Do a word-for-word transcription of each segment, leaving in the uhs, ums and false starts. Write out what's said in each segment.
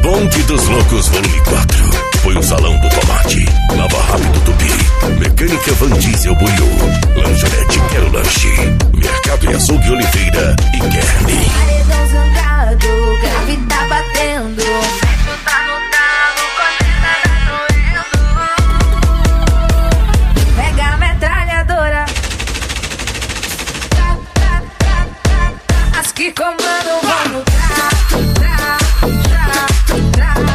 Bonde dos Loucos, volume quatro. Foi o Salão do Tomate, Lava Rápido Tupi, Mecânica Van Diesel Buiú, Lanchonete Quero Lanche, Mercado e Açougue Oliveira e Guerni. Paredão zangado, grave tá batendo. Tá no talo, correndo tá doendo. Pega a metralhadora. Tá, tá, tá, tá, tá. As que comandam vão no tra, tra, tra, tra, tra.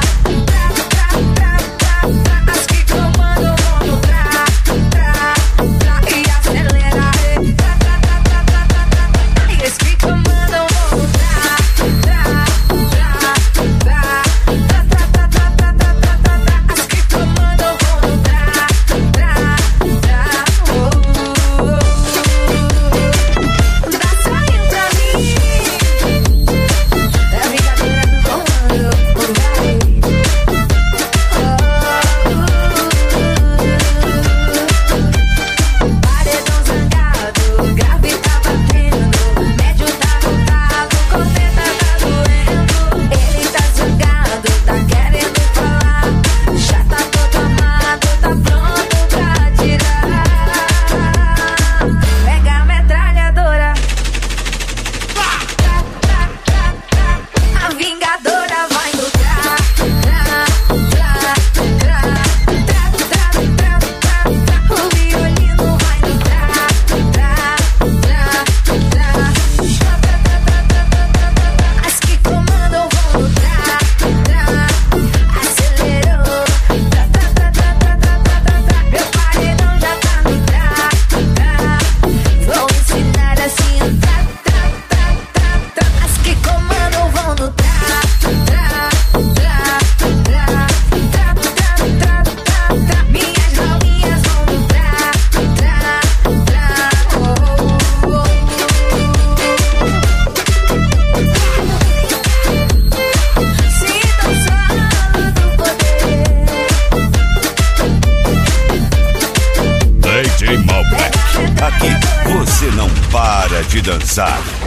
Aqui você não para de dançar.